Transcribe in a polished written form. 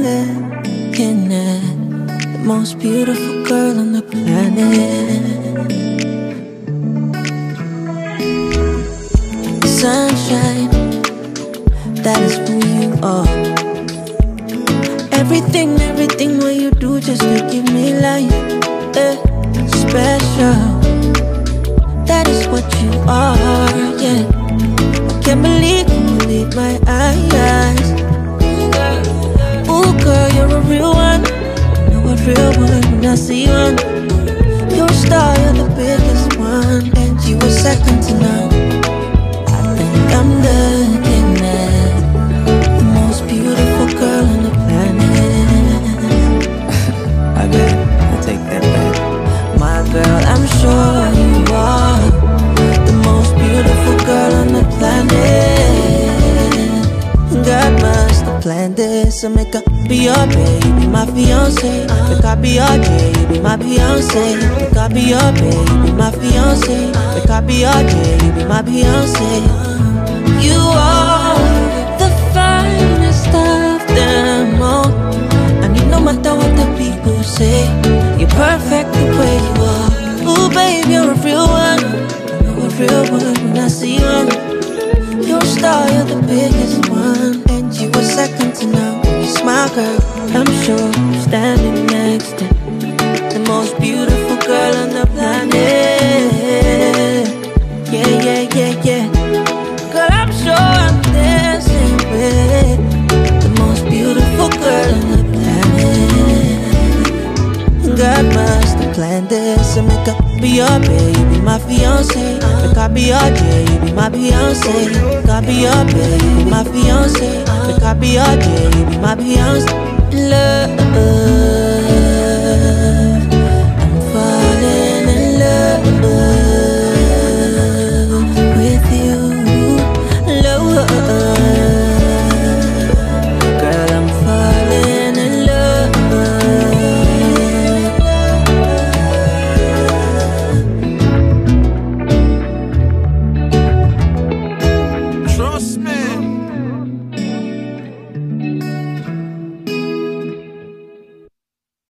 looking at the most beautiful girl on the planet. Sunshine, that is who you are. Everything what you do just to give me life. Special, that is what you are, yeah. I can't believe you lead my eyes. Ooh, girl, you're a real one. You know a real one when I see one. You're a star, you're the biggest one, and you were second to none. I think I'm looking at the most beautiful girl on the planet. I bet, I'll take that back. My girl, I'm sure you are the most beautiful girl on the planet. God must have planned this, so make up be your baby, my fiance. Make I be your J, you be my Beyonce. Make I be your baby, my fiance. Make I be your J, you be my Beyonce. You are the finest of them all, and no matter what the people say, you're perfect the way you are. Ooh, babe, you're a real one. I know a real one when I see one. You're a star, you're the biggest one, and you were second to none. When you smile, girl, I'm sure you're standing next to the most beautiful girl on the planet. Yeah, yeah, yeah, yeah. Girl, I'm sure I'm dancing with the most beautiful girl on the planet. God must have planned this, so make up be your baby, my fiance. Make I be your J, you be my Beyonce. Make I be your baby, my fiance. Make I be your J, you be my Beyonce. Love.